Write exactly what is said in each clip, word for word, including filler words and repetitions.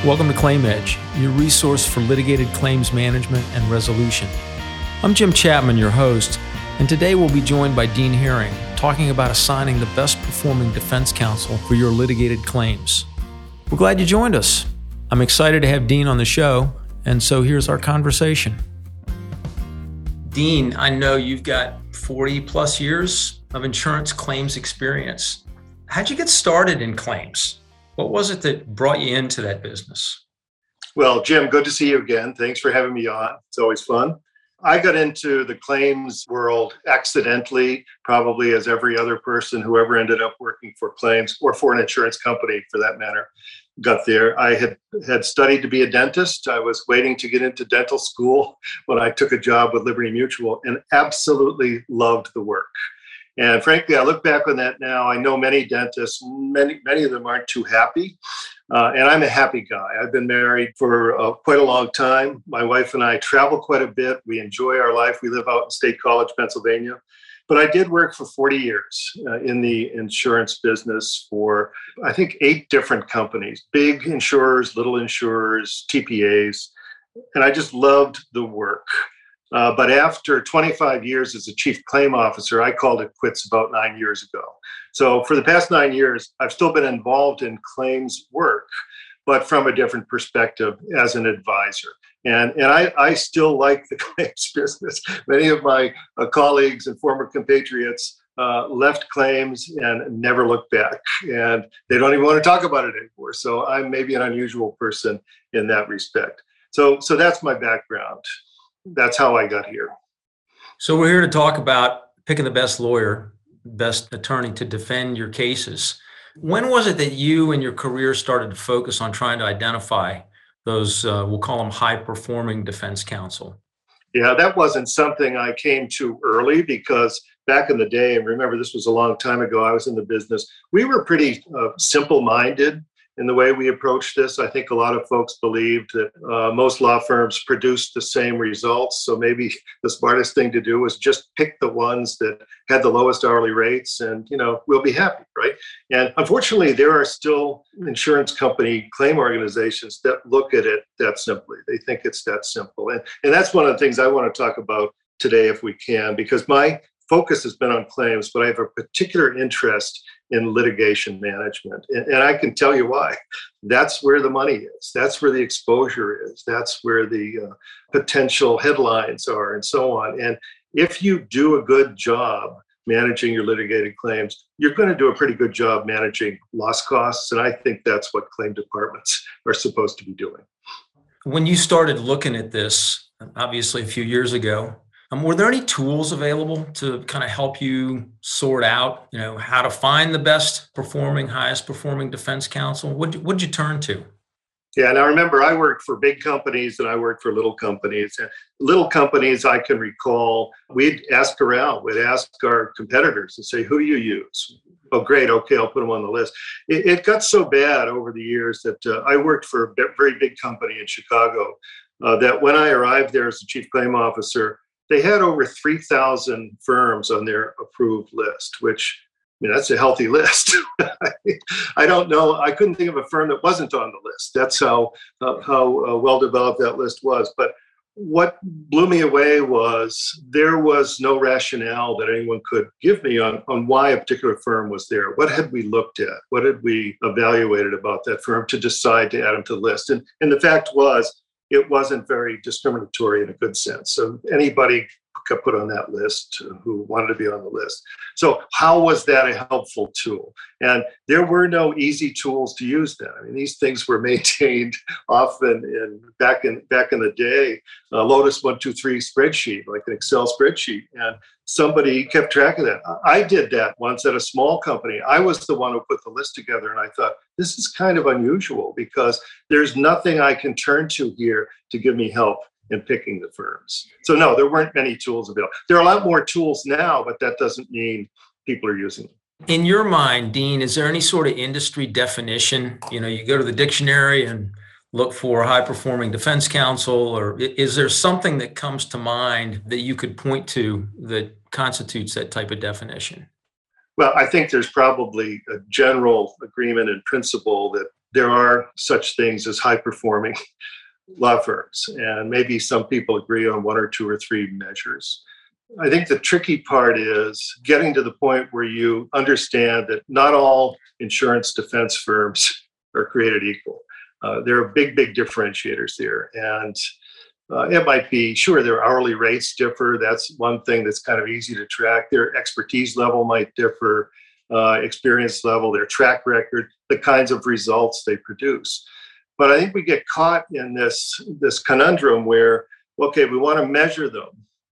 Welcome to Claim Edge, your resource for litigated claims management and resolution. I'm Jim Chapman, your host, and today we'll be joined by Dean Herring, talking about assigning the best performing defense counsel for your litigated claims. We're glad you joined us. I'm excited to have Dean on the show, and so here's our conversation. Dean, I know you've got forty plus years of insurance claims experience. How'd you get started in claims? What was it that brought you into that business? Well, Jim, good to see you again. Thanks for having me on. It's always fun. I got into the claims world accidentally, probably as every other person who ever ended up working for claims or for an insurance company for that matter got there. I had, had studied to be a dentist. I was waiting to get into dental school when I took a job with Liberty Mutual and absolutely loved the work. And frankly, I look back on that now. I know many dentists, many, many of them aren't too happy. Uh, and I'm a happy guy. I've been married for uh, quite a long time. My wife and I travel quite a bit. We enjoy our life. We live out in State College, Pennsylvania. But I did work for forty years uh, in the insurance business for, I think, eight different companies, big insurers, little insurers, T P As. And I just loved the work. Uh, but after twenty-five years as a chief claim officer, I called it quits about nine years ago. So for the past nine years, I've still been involved in claims work, but from a different perspective as an advisor. And, and I, I still like the claims business. Many of my uh, colleagues and former compatriots uh, left claims and never looked back. And they don't even want to talk about it anymore. So I'm maybe an unusual person in that respect. So, so that's my background. That's how I got here. So we're here to talk about picking the best lawyer, best attorney to defend your cases. When was it that you and your career started to focus on trying to identify those, uh, we'll call them high-performing defense counsel? Yeah, that wasn't something I came to early because back in the day, and remember this was a long time ago, I was in the business, we were pretty uh, simple-minded in the way we approached this. I think a lot of folks believed that uh, most law firms produced the same results. So maybe the smartest thing to do was just pick the ones that had the lowest hourly rates and, you know, we'll be happy, right? And unfortunately, there are still insurance company claim organizations that look at it that simply. They think it's that simple. And, and that's one of the things I want to talk about today if we can, because my focus has been on claims, but I have a particular interest in litigation management. And, and I can tell you why. That's where the money is. That's where the exposure is. That's where the uh, potential headlines are and so on. And if you do a good job managing your litigated claims, you're going to do a pretty good job managing loss costs. And I think that's what claim departments are supposed to be doing. When you started looking at this, obviously a few years ago, Um, were there any tools available to kind of help you sort out, you know, how to find the best performing, highest performing defense counsel? What what'd you turn to? Yeah, now remember, I worked for big companies and I worked for little companies. And little companies, I can recall, we'd ask around, we'd ask our competitors and say, who do you use? Oh, great. Okay, I'll put them on the list. It, it got so bad over the years that uh, I worked for a very big company in Chicago uh, that when I arrived there as the chief claim officer, they had over three thousand firms on their approved list, which, I mean, that's a healthy list. I don't know. I couldn't think of a firm that wasn't on the list. That's how, uh, how uh, well developed that list was. But what blew me away was there was no rationale that anyone could give me on, on why a particular firm was there. What had we looked at? What had we evaluated about that firm to decide to add them to the list? And, and the fact was, it wasn't very discriminatory in a good sense. So anybody got put on that list who wanted to be on the list. So how was that a helpful tool? And there were no easy tools to use then. I mean, these things were maintained often in back in back in the day, uh, Lotus one two three spreadsheet, like an Excel spreadsheet. And somebody kept track of that. I did that once at a small company. I was the one who put the list together, and I thought, this is kind of unusual because there's nothing I can turn to here to give me help in picking the firms. So no, there weren't many tools available. There are a lot more tools now, but that doesn't mean people are using them. In your mind, Dean, is there any sort of industry definition? You know, you go to the dictionary and look for high performing defense counsel, or is there something that comes to mind that you could point to that constitutes that type of definition? Well, I think there's probably a general agreement in principle that there are such things as high-performing law firms, and maybe some people agree on one or two or three measures. I think the tricky part is getting to the point where you understand that not all insurance defense firms are created equal. Uh, there are big, big differentiators there. And uh, it might be, sure, their hourly rates differ. That's one thing that's kind of easy to track. Their expertise level might differ, uh, experience level, their track record, the kinds of results they produce. But I think we get caught in this, this conundrum where, okay, we want to measure them.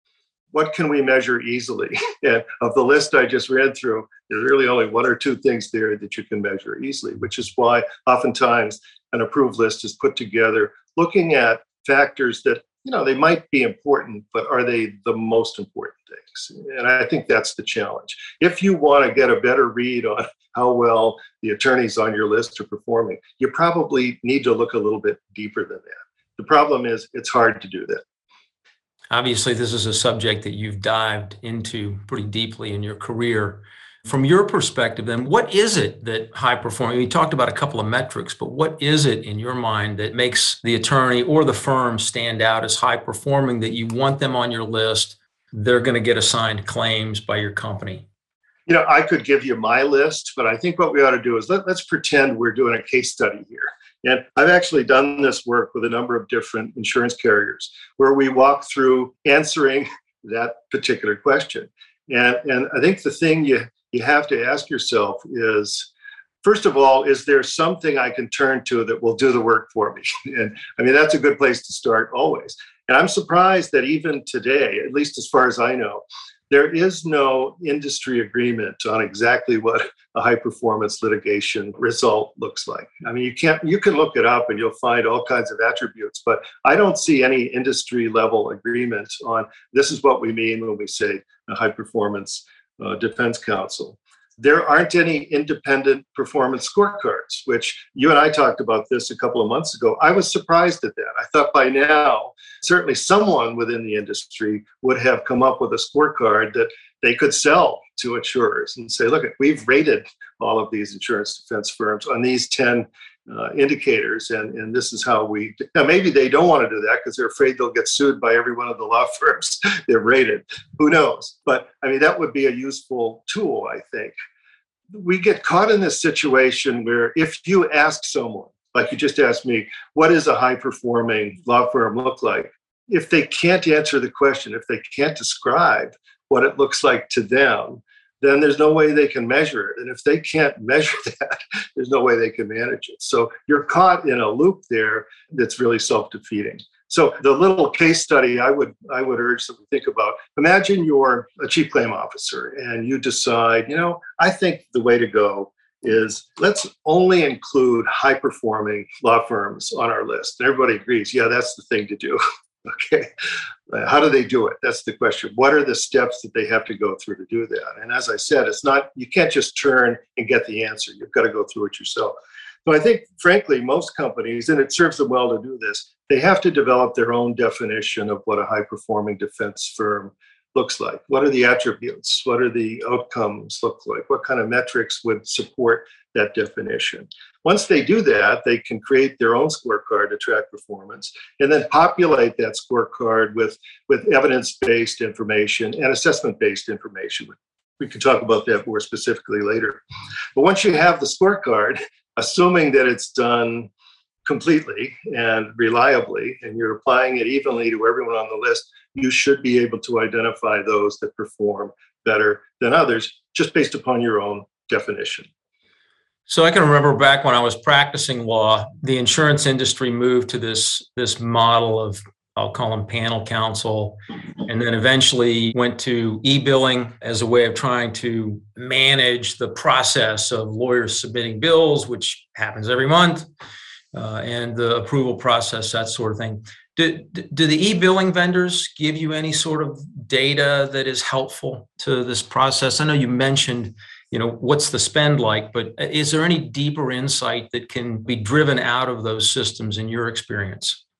What can we measure easily? And of the list I just read through, there's really only one or two things there that you can measure easily, which is why oftentimes an approved list is put together looking at factors that, you know, they might be important, but are they the most important things? And I think that's the challenge. If you want to get a better read on how well the attorneys on your list are performing, you probably need to look a little bit deeper than that. The problem is it's hard to do that. Obviously, this is a subject that you've dived into pretty deeply in your career. From your perspective, then, what is it that high performing, you talked about a couple of metrics, but what is it in your mind that makes the attorney or the firm stand out as high performing that you want them on your list? They're going to get assigned claims by your company. You know, I could give you my list, but I think what we ought to do is let, let's pretend we're doing a case study here. And I've actually done this work with a number of different insurance carriers where we walk through answering that particular question. And, and I think the thing you, you have to ask yourself is, first of all, is there something I can turn to that will do the work for me? And I mean, that's a good place to start always. And I'm surprised that even today, at least as far as I know, there is no industry agreement on exactly what a high performance litigation result looks like. I mean, you can't, you can look it up and you'll find all kinds of attributes, but I don't see any industry level agreement on this is what we mean when we say a high performance uh, defense counsel. There aren't any independent performance scorecards, which you and I talked about this a couple of months ago. I was surprised at that. I thought by now, certainly someone within the industry would have come up with a scorecard that they could sell to insurers and say, look, we've rated all of these insurance defense firms on these ten uh, indicators, and, and this is how we, now maybe they don't want to do that because they're afraid they'll get sued by every one of the law firms they've rated. Who knows? But I mean, that would be a useful tool, I think. We get caught in this situation where if you ask someone, like you just asked me, what does a high-performing law firm look like? If they can't answer the question, if they can't describe what it looks like to them, then there's no way they can measure it. And if they can't measure that, there's no way they can manage it. So you're caught in a loop there that's really self-defeating. So the little case study I would I would urge that we think about, imagine you're a chief claim officer and you decide, you know, I think the way to go is let's only include high-performing law firms on our list. And everybody agrees, yeah, that's the thing to do. Okay. Uh, how do they do it? That's the question. What are the steps that they have to go through to do that? And as I said, it's not, you can't just turn and get the answer. You've got to go through it yourself. So I think, frankly, most companies, and it serves them well to do this, they have to develop their own definition of what a high-performing defense firm looks like. What are the attributes? What are the outcomes look like? What kind of metrics would support that definition? Once they do that, they can create their own scorecard to track performance and then populate that scorecard with, with evidence-based information and assessment-based information. We can talk about that more specifically later. But once you have the scorecard, assuming that it's done completely and reliably, and you're applying it evenly to everyone on the list, you should be able to identify those that perform better than others just based upon your own definition. So I can remember back when I was practicing law, the insurance industry moved to this, this model of, I'll call them panel counsel, and then eventually went to e-billing as a way of trying to manage the process of lawyers submitting bills, which happens every month, uh, and the approval process, that sort of thing. Do, do the e-billing vendors give you any sort of data that is helpful to this process? I know you mentioned, you know, what's the spend like, but is there any deeper insight that can be driven out of those systems in your experience?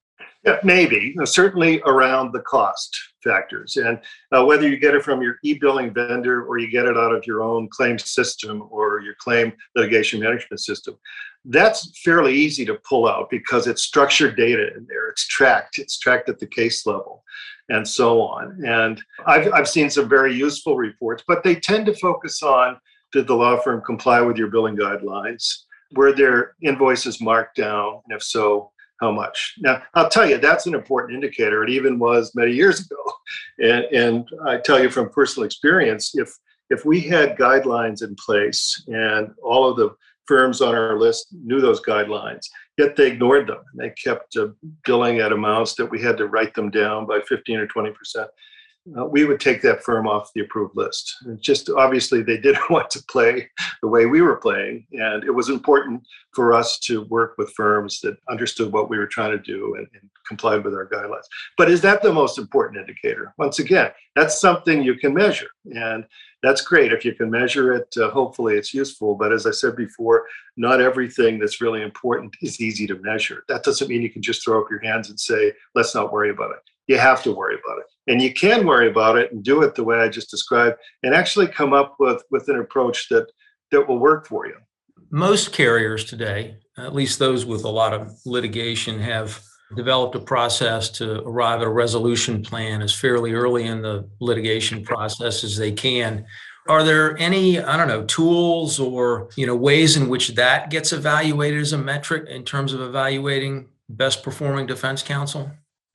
Yeah, maybe, uh, certainly around the cost factors. And uh, whether you get it from your e-billing vendor or you get it out of your own claim system or your claim litigation management system, that's fairly easy to pull out because it's structured data in there. It's tracked. It's tracked at the case level and so on. And I've, I've seen some very useful reports, but they tend to focus on, did the law firm comply with your billing guidelines? Were their invoices marked down? And if so, how much? Now, I'll tell you, that's an important indicator. It even was many years ago. And, and I tell you from personal experience, if if we had guidelines in place and all of the firms on our list knew those guidelines, yet they ignored them. They kept uh, billing at amounts that we had to write them down by fifteen or twenty percent. Uh, we would take that firm off the approved list. And just obviously they didn't want to play the way we were playing. And it was important for us to work with firms that understood what we were trying to do and, and complied with our guidelines. But is that the most important indicator? Once again, that's something you can measure. And that's great. If you can measure it, uh, hopefully it's useful. But as I said before, not everything that's really important is easy to measure. That doesn't mean you can just throw up your hands and say, let's not worry about it. You have to worry about it. And you can worry about it and do it the way I just described and actually come up with, with an approach that, that will work for you. Most carriers today, at least those with a lot of litigation, have developed a process to arrive at a resolution plan as fairly early in the litigation process as they can. Are there any, I don't know, tools or, you know, ways in which that gets evaluated as a metric in terms of evaluating best performing defense counsel?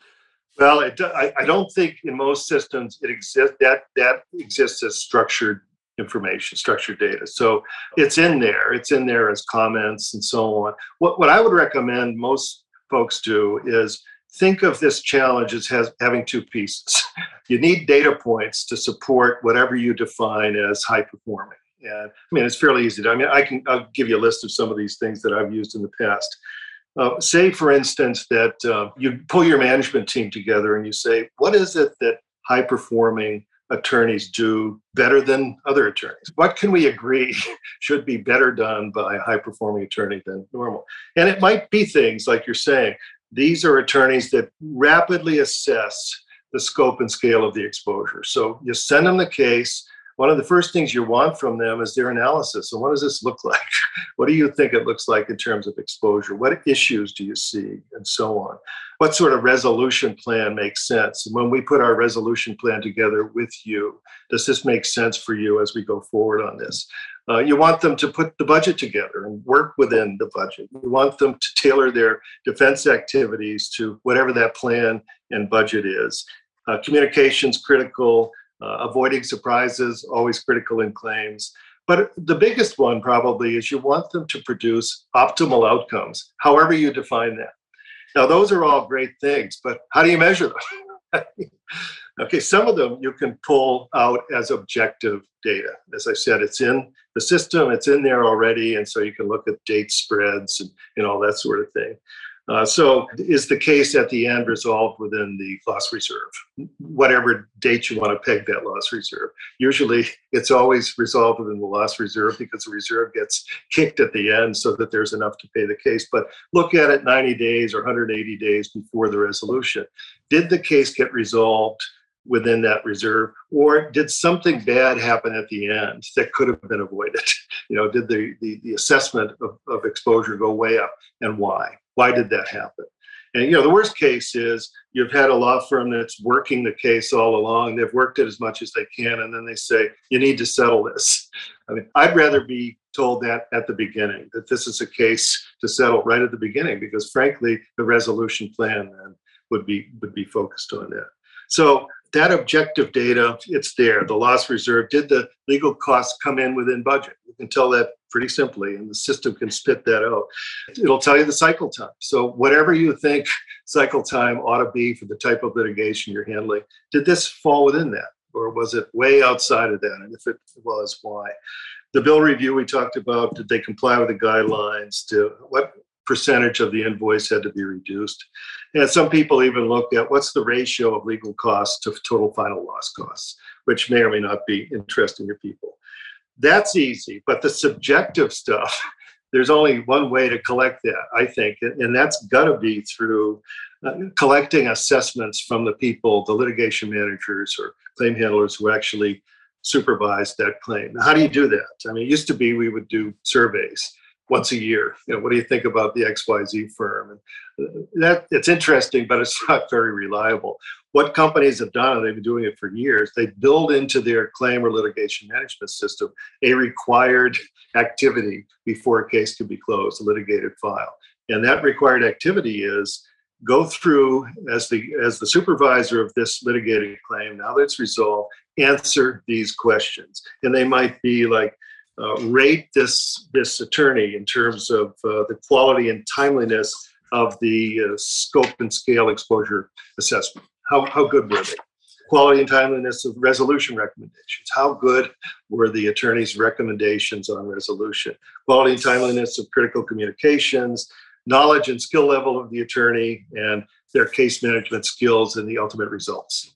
Well, it, I, I don't think in most systems it exists, that that exists as structured information, structured data. So it's in there, it's in there as comments and so on. What, what I would recommend most folks do is think of this challenge as has, having two pieces. You need data points to support whatever you define as high performing. And I mean, it's fairly easy to, I mean, I can, I'll give you a list of some of these things that I've used in the past. Uh, say, for instance, that uh, you pull your management team together and you say, what is it that high-performing attorneys do better than other attorneys? What can we agree should be better done by a high-performing attorney than normal? And it might be things like you're saying. These are attorneys that rapidly assess the scope and scale of the exposure. So you send them the case. One of the first things you want from them is their analysis. So what does this look like? What do you think it looks like in terms of exposure? What issues do you see? And so on. What sort of resolution plan makes sense? And when we put our resolution plan together with you, does this make sense for you as we go forward on this? Uh, you want them to put the budget together and work within the budget. You want them to tailor their defense activities to whatever that plan and budget is. Uh, communication's critical. Uh, avoiding surprises, always critical in claims. But the biggest one probably is you want them to produce optimal outcomes, however you define that. Now, those are all great things, but how do you measure them? Okay, some of them you can pull out as objective data. As I said, it's in the system, it's in there already, and so you can look at date spreads and, and all that sort of thing. Uh, so is the case at the end resolved within the loss reserve? Whatever date you want to peg that loss reserve. Usually it's always resolved within the loss reserve because the reserve gets kicked at the end so that there's enough to pay the case. But look at it ninety days or one hundred eighty days before the resolution. Did the case get resolved within that reserve, or did something bad happen at the end that could have been avoided? You know, did the, the, the assessment of, of exposure go way up, and why? Why did that happen? And, you know, the worst case is you've had a law firm that's working the case all along. They've worked it as much as they can, and then they say, you need to settle this. I mean, I'd rather be told that at the beginning, that this is a case to settle right at the beginning, because frankly, the resolution plan then would be would be focused on that. So that objective data, it's there. The loss reserve, did the legal costs come in within budget? You can tell that pretty simply, and the system can spit that out. It'll tell you the cycle time. So whatever you think cycle time ought to be for the type of litigation you're handling, did this fall within that? Or was it way outside of that? And if it was, why? The bill review we talked about, did they comply with the guidelines? To what percentage of the invoice had to be reduced? And some people even look at what's the ratio of legal costs to total final loss costs, which may or may not be interesting to people. That's easy, but the subjective stuff, there's only one way to collect that, I think, and that's got to be through uh, collecting assessments from the people, the litigation managers or claim handlers who actually supervise that claim. Now, how do you do that? I mean, it used to be we would do surveys once a year. You know, what do you think about the X Y Z firm? And that it's interesting, but it's not very reliable. What companies have done, and they've been doing it for years, they build into their claim or litigation management system a required activity before a case can be closed, a litigated file. And that required activity is go through as the as the supervisor of this litigated claim, now that it's resolved, answer these questions. And they might be like, Uh, rate this this attorney in terms of uh, the quality and timeliness of the uh, scope and scale exposure assessment. How, how good were they? Quality and timeliness of resolution recommendations. How good were the attorney's recommendations on resolution? Quality and timeliness of critical communications, knowledge and skill level of the attorney, and their case management skills and the ultimate results.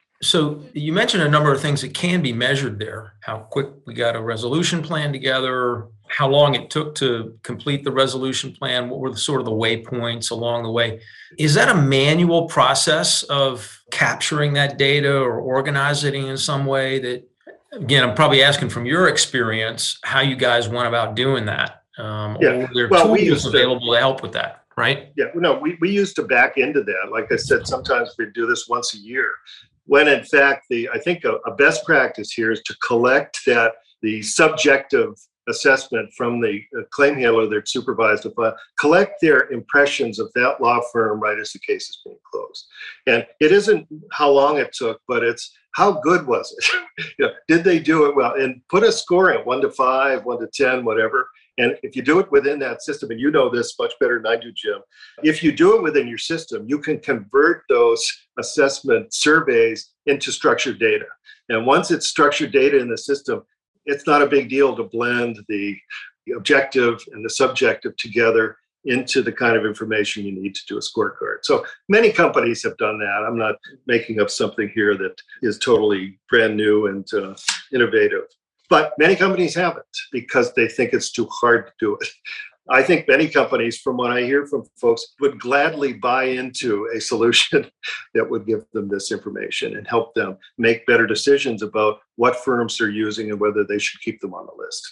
So you mentioned a number of things that can be measured there. How quick we got a resolution plan together, how long it took to complete the resolution plan, what were the sort of the waypoints along the way. Is that a manual process of capturing that data or organizing it in some way that, again, I'm probably asking from your experience, how you guys went about doing that? Um, yeah. Or are there well, tools we used available to, to help with that, right? Yeah, no, we, we used to back into that. Like I said, sometimes we do this once a year. When in fact, the I think a, a best practice here is to collect that the subjective assessment from the claim handler that supervised the file, collect their impressions of that law firm right as the case is being closed. And it isn't how long it took, but it's how good was it? You know, did they do it well? And put a score in, one to five, one to ten, whatever. And if you do it within that system, and you know this much better than I do, Jim, if you do it within your system, you can convert those assessment surveys into structured data. And once it's structured data in the system, it's not a big deal to blend the objective and the subjective together into the kind of information you need to do a scorecard. So many companies have done that. I'm not making up something here that is totally brand new and uh, innovative. But many companies haven't because they think it's too hard to do it. I think many companies, from what I hear from folks, would gladly buy into a solution that would give them this information and help them make better decisions about what firms they're using and whether they should keep them on the list.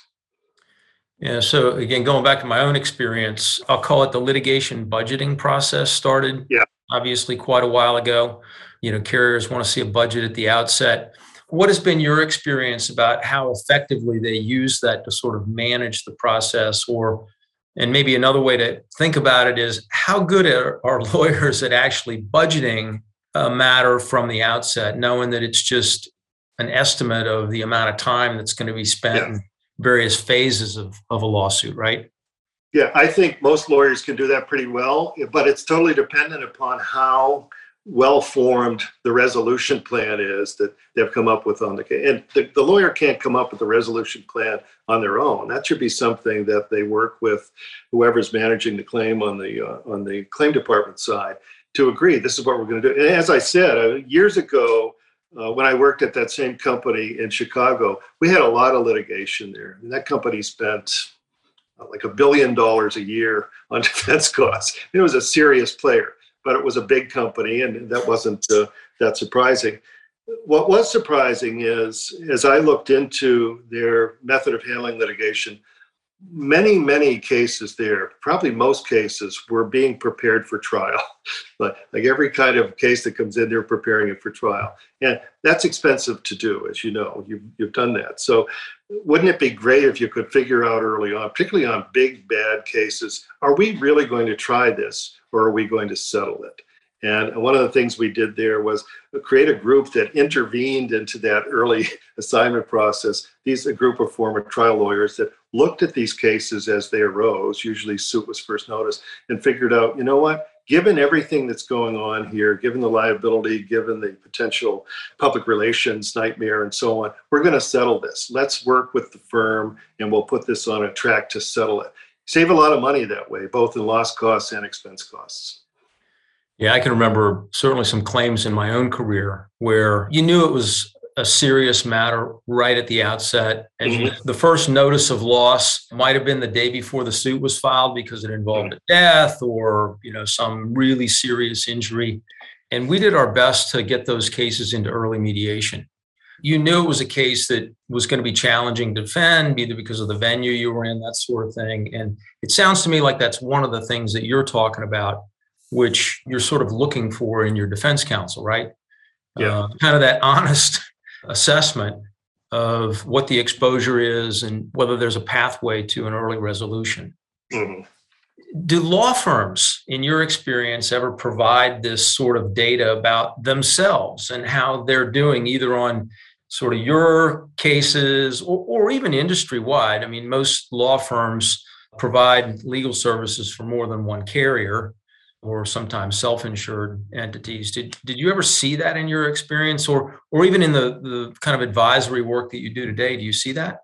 Yeah, so again, going back to my own experience, I'll call it the litigation budgeting process started, yeah. obviously quite a while ago. You know, carriers want to see a budget at the outset. What has been your experience about how effectively they use that to sort of manage the process? Or, and maybe another way to think about it is, how good are, are lawyers at actually budgeting a matter from the outset, knowing that it's just an estimate of the amount of time that's going to be spent yeah. in various phases of, of a lawsuit, right? Yeah, I think most lawyers can do that pretty well, but it's totally dependent upon how well-formed the resolution plan is that they've come up with on the case. And the, the lawyer can't come up with a resolution plan on their own. That should be something that they work with whoever's managing the claim on the uh, on the claim department side to agree, this is what we're going to do. And as I said, uh, years ago, uh, when I worked at that same company in Chicago, we had a lot of litigation there. And that company spent uh, like a billion dollars a year on defense costs. It was a serious player. But it was a big company, and that wasn't uh, that surprising. What was surprising is, as I looked into their method of handling litigation, many, many cases there, probably most cases, were being prepared for trial. Like, like every kind of case that comes in, they're preparing it for trial. And that's expensive to do, as you know. You've, you've done that. So wouldn't it be great if you could figure out early on, particularly on big, bad cases, are we really going to try this, or are we going to settle it? And one of the things we did there was create a group that intervened into that early assignment process. These a group of former trial lawyers that looked at these cases as they arose, usually suit was first noticed, and figured out, you know what, given everything that's going on here, given the liability, given the potential public relations nightmare and so on, we're going to settle this. Let's work with the firm and we'll put this on a track to settle it. Save a lot of money that way, both in lost costs and expense costs. Yeah, I can remember certainly some claims in my own career where you knew it was a serious matter right at the outset. As Mhm. you, the first notice of loss might have been the day before the suit was filed because it involved a death or, you know, some really serious injury. And we did our best to get those cases into early mediation. You knew it was a case that was going to be challenging to defend, either because of the venue you were in, that sort of thing. And it sounds to me like that's one of the things that you're talking about, which you're sort of looking for in your defense counsel, right? Yeah. Uh, kind of that honest assessment of what the exposure is and whether there's a pathway to an early resolution. Mhm. Do law firms, in your experience, ever provide this sort of data about themselves and how they're doing, either on sort of your cases or, or even industry-wide? I mean, most law firms provide legal services for more than one carrier or sometimes self-insured entities. Did did you ever see that in your experience, or or even in the, the kind of advisory work that you do today? Do you see that?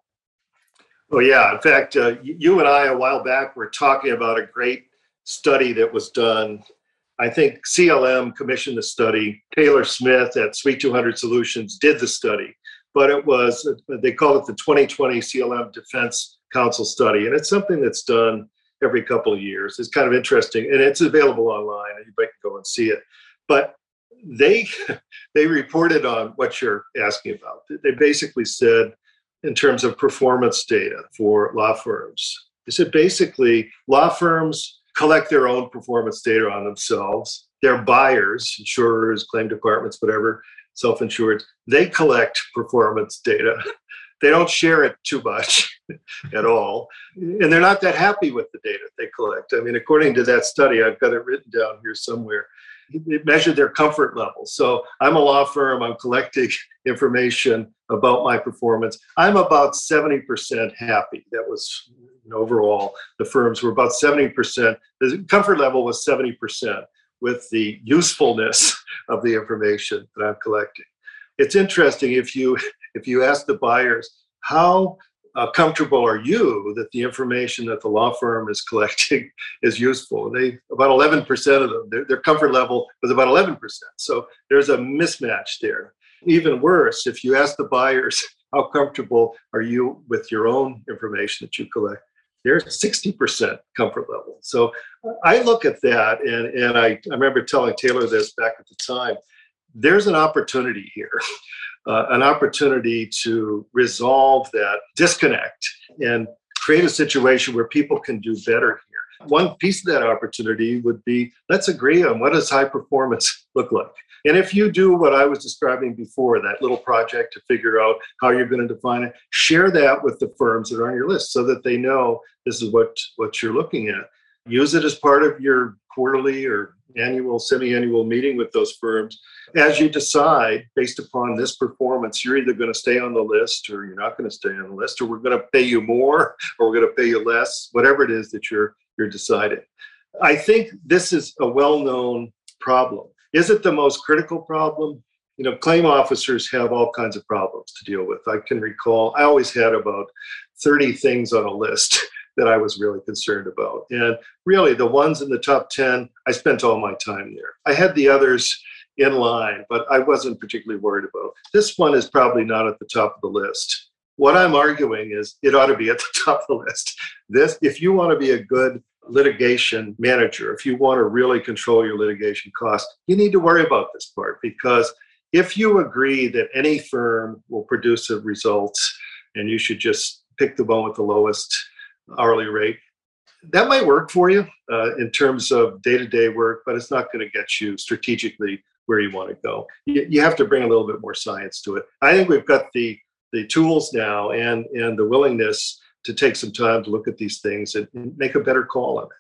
Oh, yeah. In fact, uh, you and I, a while back, were talking about a great study that was done. I think C L M commissioned the study. Taylor Smith at Suite two hundred Solutions did the study, but it was, they call it the twenty twenty C L M Defense Council study. And it's something that's done every couple of years. It's kind of interesting, and it's available online. Anybody can go and see it. But they they reported on what you're asking about. They basically said, in terms of performance data for law firms, they said basically law firms collect their own performance data on themselves. Their buyers, insurers, claim departments, whatever, self-insured, they collect performance data. They don't share it too much at all. And they're not that happy with the data they collect. I mean, according to that study, I've got it written down here somewhere, it measured their comfort level. So I'm a law firm, I'm collecting information about my performance. I'm about seventy percent happy. That was, you know, overall, the firms were about seventy percent. The comfort level was seventy percent with the usefulness of the information that I'm collecting. It's interesting, if you if you ask the buyers, how uh, comfortable are you that the information that the law firm is collecting is useful? And they, about eleven percent of them, their, their comfort level was about eleven percent. So there's a mismatch there. Even worse, if you ask the buyers, how comfortable are you with your own information that you collect? There's sixty percent comfort level. So I look at that, and, and I, I remember telling Taylor this back at the time. There's an opportunity here, uh, an opportunity to resolve that disconnect and create a situation where people can do better here. One piece of that opportunity would be, let's agree on what does high performance look like. And if you do what I was describing before, that little project to figure out how you're going to define it, share that with the firms that are on your list so that they know this is what, what you're looking at. Use it as part of your quarterly or annual, semi-annual meeting with those firms. As you decide, based upon this performance, you're either going to stay on the list or you're not going to stay on the list, or we're going to pay you more or we're going to pay you less, whatever it is that you're you're deciding. I think this is a well-known problem. Is it the most critical problem? You know, claim officers have all kinds of problems to deal with. I can recall, I always had about thirty things on a list that I was really concerned about. And really, the ones in the top ten, I spent all my time there. I had the others in line, but I wasn't particularly worried about. This one is probably not at the top of the list. What I'm arguing is it ought to be at the top of the list. This, if you want to be a good litigation manager, if you want to really control your litigation costs, you need to worry about this part, because if you agree that any firm will produce a result and you should just pick the one with the lowest hourly rate, that might work for you uh, in terms of day-to-day work, but it's not going to get you strategically where you want to go. You, you have to bring a little bit more science to it. I think we've got the the tools now and and the willingness to take some time to look at these things and, and make a better call on it.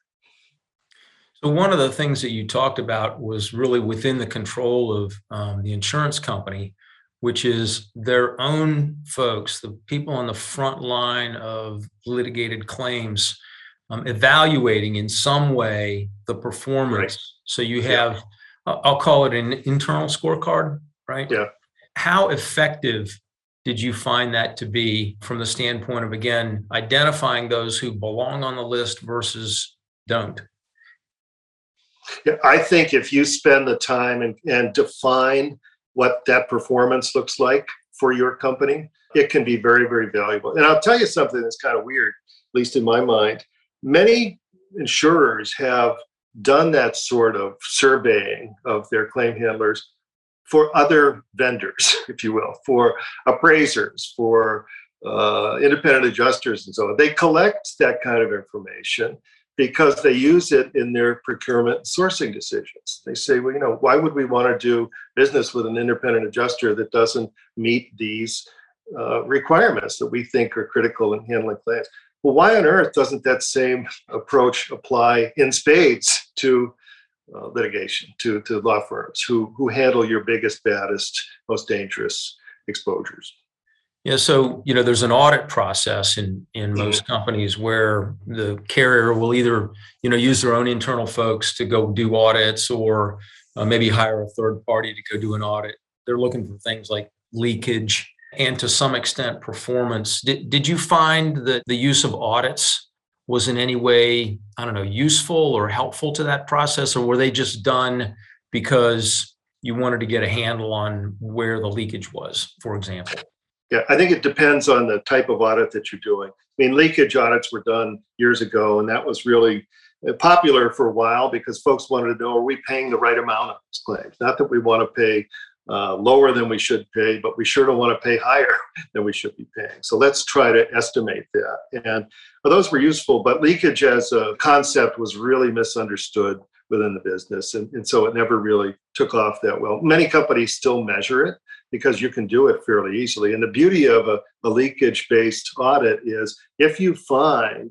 So one of the things that you talked about was really within the control of um, the insurance company, which is their own folks, the people on the front line of litigated claims, um, evaluating in some way the performance. Right. So you have, yeah. I'll call it an internal scorecard, right? Yeah. How effective did you find that to be from the standpoint of, again, identifying those who belong on the list versus don't? Yeah, I think if you spend the time and, and define what that performance looks like, for your company, it can be very, very valuable. And I'll tell you something that's kind of weird, at least in my mind. Many insurers have done that sort of surveying of their claim handlers for other vendors, if you will, for appraisers, for uh, independent adjusters and so on. They collect that kind of information because they use it in their procurement and sourcing decisions. They say, well, you know, why would we want to do business with an independent adjuster that doesn't meet these uh, requirements that we think are critical in handling claims? Well, why on earth doesn't that same approach apply in spades to uh, litigation, to, to law firms who, who handle your biggest, baddest, most dangerous exposures? Yeah, so, you know, there's an audit process in, in most companies where the carrier will either, you know, use their own internal folks to go do audits or uh, maybe hire a third party to go do an audit. They're looking for things like leakage and to some extent performance. Did, did you find that the use of audits was in any way, I don't know, useful or helpful to that process, or were they just done because you wanted to get a handle on where the leakage was, for example? Yeah, I think it depends on the type of audit that you're doing. I mean, leakage audits were done years ago, and that was really popular for a while because folks wanted to know, are we paying the right amount on these claims? Not that we want to pay uh, lower than we should pay, but we sure don't want to pay higher than we should be paying. So let's try to estimate that. And well, those were useful, but leakage as a concept was really misunderstood within the business. And, and so it never really took off that well. Many companies still measure it because you can do it fairly easily. And the beauty of a, a leakage-based audit is if you find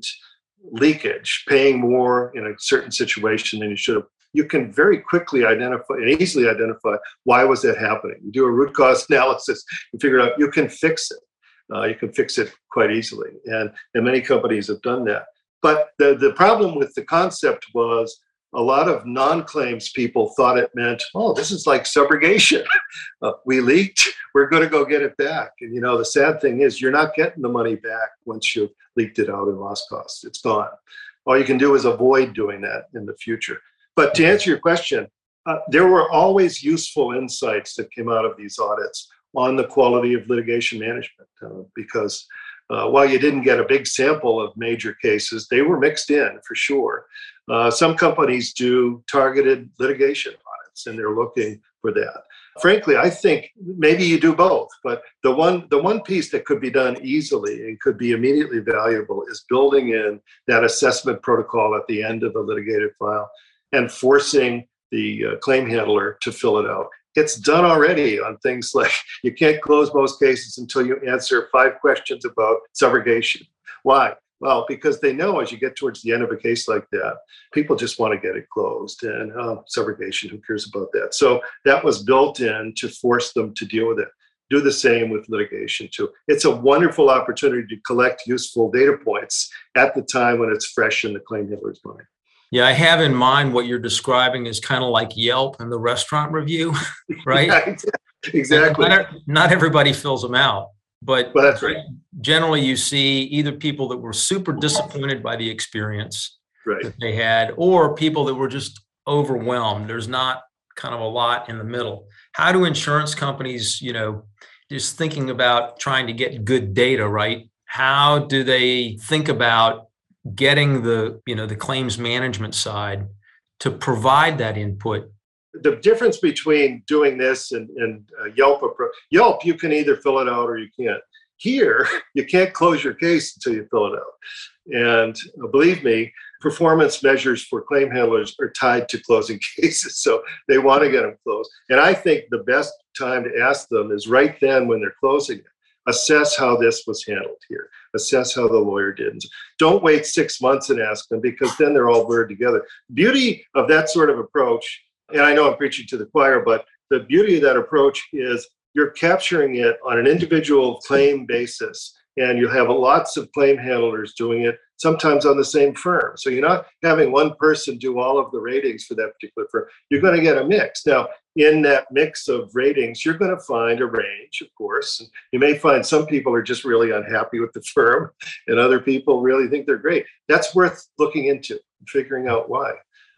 leakage, paying more in a certain situation than you should have, you can very quickly identify and easily identify why was that happening. You do a root cause analysis and figure out you can fix it. Uh, you can fix it quite easily. And, and many companies have done that. But the, the problem with the concept was a lot of non-claims people thought it meant, oh, this is like subrogation. uh, we leaked, we're going to go get it back. And, you know, the sad thing is you're not getting the money back once you've leaked it out in loss costs. It's gone. All you can do is avoid doing that in the future. But to answer your question, uh, there were always useful insights that came out of these audits on the quality of litigation management uh, because uh, while you didn't get a big sample of major cases, they were mixed in for sure. Uh, some companies do targeted litigation audits, and they're looking for that. Frankly, I think maybe you do both, but the one the one piece that could be done easily and could be immediately valuable is building in that assessment protocol at the end of a litigated file and forcing the uh, claim handler to fill it out. It's done already on things like you can't close most cases until you answer five questions about subrogation. Why? Well, because they know as you get towards the end of a case like that, people just want to get it closed. And oh, subrogation, who cares about that? So that was built in to force them to deal with it. Do the same with litigation too. It's a wonderful opportunity to collect useful data points at the time when it's fresh in the claim handler's mind. Yeah, I have in mind what you're describing is kind of like Yelp and the restaurant review, right? Yeah, exactly. Not, not everybody fills them out. But well, that's right. Generally, you see either people that were super disappointed by the experience right. that they had, or people that were just overwhelmed. There's not kind of a lot in the middle. How do insurance companies, you know, just thinking about trying to get good data, right? How do they think about getting the, you know, the claims management side to provide that input? The difference between doing this and, and uh, Yelp approach, Yelp, you can either fill it out or you can't. Here, you can't close your case until you fill it out. And uh, believe me, performance measures for claim handlers are tied to closing cases. So they want to get them closed. And I think the best time to ask them is right then when they're closing it. Assess how this was handled here. Assess how the lawyer did. Don't wait six months and ask them because then they're all blurred together. Beauty of that sort of approach, and I know I'm preaching to the choir, but the beauty of that approach is you're capturing it on an individual claim basis, and you have lots of claim handlers doing it, sometimes on the same firm. So you're not having one person do all of the ratings for that particular firm. You're going to get a mix. Now, in that mix of ratings, you're going to find a range, of course. And you may find some people are just really unhappy with the firm, and other people really think they're great. That's worth looking into, figuring out why.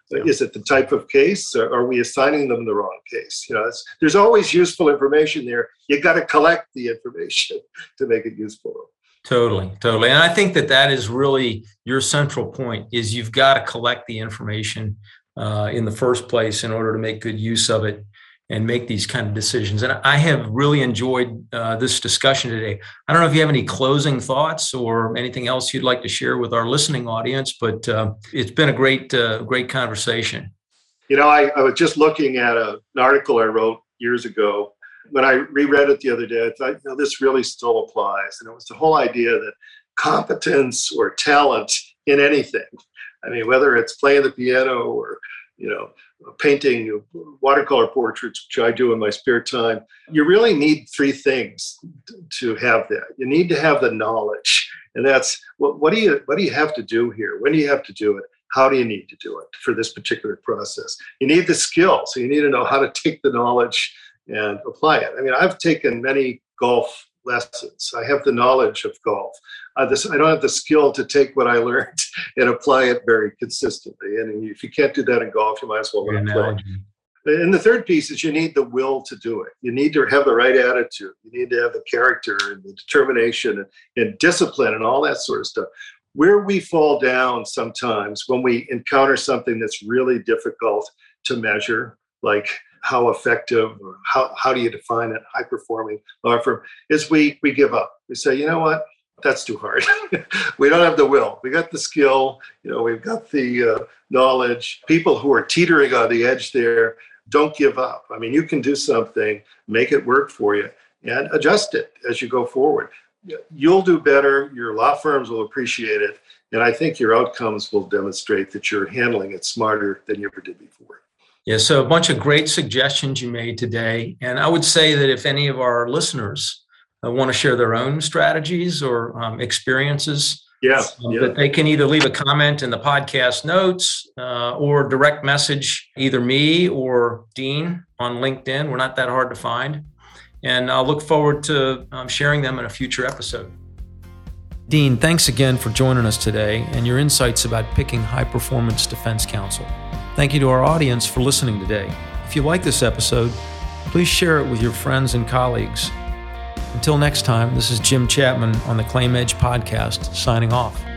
Yeah. Is it the type of case, or are we assigning them the wrong case? You know, it's, there's always useful information there. You got to collect the information to make it useful. Totally, totally. And I think that that is really your central point, is you've got to collect the information uh, in the first place in order to make good use of it and make these kind of decisions. And I have really enjoyed uh, this discussion today. I don't know if you have any closing thoughts or anything else you'd like to share with our listening audience, but uh, it's been a great, uh, great conversation. You know, I, I was just looking at a, an article I wrote years ago. When I reread it the other day, I thought, you know, this really still applies. And it was the whole idea that competence or talent in anything, I mean, whether it's playing the piano or, you know, painting watercolor portraits, which I do in my spare time, you really need three things to have that. You need to have the knowledge. And that's, what, what do you what do you have to do here? When do you have to do it? How do you need to do it for this particular process? You need the skill. So you need to know how to take the knowledge and apply it. I mean, I've taken many golf lessons. I have the knowledge of golf. Uh, this, I don't have the skill to take what I learned and apply it very consistently. And if you can't do that in golf, you might as well not play. And the third piece is you need the will to do it. You need to have the right attitude. You need to have the character and the determination and, and discipline and all that sort of stuff. Where we fall down sometimes when we encounter something that's really difficult to measure, like how effective or how, how do you define it, high performing law firm, is we we give up. We say, you know what, that's too hard. We don't have the will. We got the skill, you know, we've got the uh, knowledge. People who are teetering on the edge there, don't give up. I mean, you can do something, make it work for you, and adjust it as you go forward. You'll do better. Your law firms will appreciate it. And I think your outcomes will demonstrate that you're handling it smarter than you ever did before. Yeah, so a bunch of great suggestions you made today. And I would say that if any of our listeners uh, want to share their own strategies or um, experiences, yeah, um, yeah. that they can either leave a comment in the podcast notes uh, or direct message either me or Dean on LinkedIn. We're not that hard to find. And I'll look forward to um, sharing them in a future episode. Dean, thanks again for joining us today and your insights about picking High Performance Defense Counsel. Thank you to our audience for listening today. If you like this episode, please share it with your friends and colleagues. Until next time, this is Jim Chapman on the Claim Edge podcast, signing off.